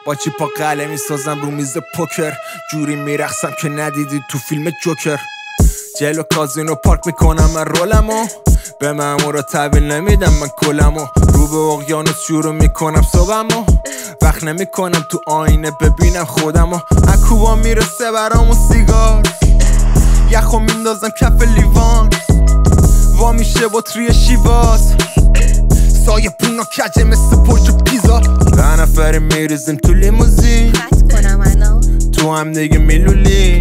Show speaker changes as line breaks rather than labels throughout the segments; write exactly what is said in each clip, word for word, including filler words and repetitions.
با چی پا قلمی میسازم رو میز پوکر، جوری میرقصم که ندیدی تو فیلم جوکر. جلو کازینو پارک میکنم من رولمو، به مامورا تحویل نمیدم من کلمو. رو به اقیانوس شروع میکنم صبحمو، وقت نمیکنم تو آینه ببینم خودمو. اکوبا میرسه برامو سیگار، یخو میندازم کف لیوان، وا میشه بطری شیواز، سایه پونا کجه مثل پرچ پیزا. ده نفری میریزیم تو لیموزین، تو هم دیگه میلولی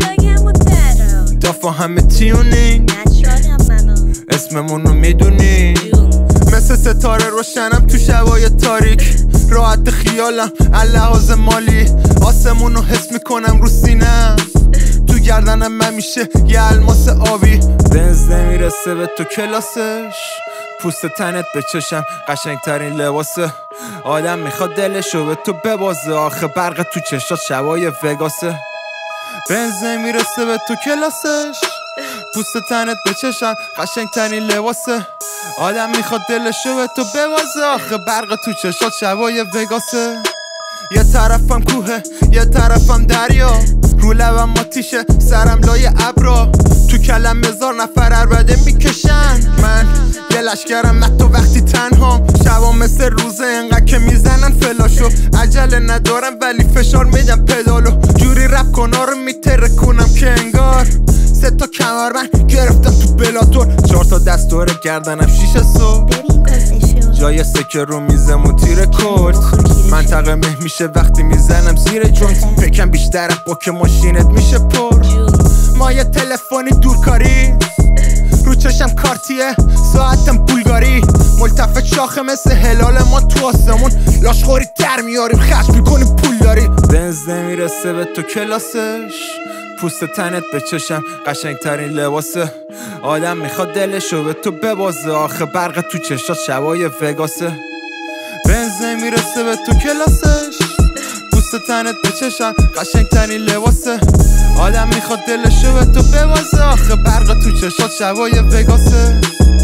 دافا همه تیونینگ، اسممونو میدونی مثل ستاره روشنم تو شبای تاریک. راحت خیالم اللحاظ مالی، آسمونو حس میکنم رو سینم، تو گردنم من میشه یه الماس آبی. بنز نمیرسه به تو کلاسش، پوست تنت به چشم قشنگترین لباسه. آدم میخواد دلشو به تو ببازه، آخه برق تو چشات شبای وگاسه. بنز نمیرسه به تو کلاسش، پوست تنت به چشم قشنگترین لباسه. آدم میخواد دلشو به تو ببازه، آخه برق تو چشات شبای وگاسه. یه طرفم کوه یه طرفم دریا، رو لبم آتیشه سرم لای ابرا، تو کلم هزار نفر عربده میکشن. من یه لشکرم من تو وقتی تنهام، شبا مثل روزه انقدر که میزنن فلاشو. عجله ندارم ولی فشار میدم پدالو، جوری رپ کنا رو میترکونم که انگار سه تا کمر من گرفتم تو بلاتور. چهار تا دستور گردنم شیشه صبح، جای سکه رو میزمون تیر کرد. منطقه مه میشه وقتی میزنم زیر جونت، فکرم بیشتره با که ماشینت میشه پر. ما یه تلفنی دورکاری، رو چشم کارتیه ساعتم بولگاری، ملتفت شاخه مثل هلال ما تو آسمون، لاشخوری تر میاریم خشم میکنیم پول داری. بنز نمیرسه به تو کلاسش، پوست تنت به چشم قشنگترین لباسه. آدم میخواد دلشو به تو ببازه، آخه برق تو چشات شبای وگاسه. بنز نمیرسه به تو کلاسش، پوست تنت به چشم قشنگترین لباسه. آدم میخواد دلشو به تو ببازه، آخه برق تو چشات شبای وگاسه.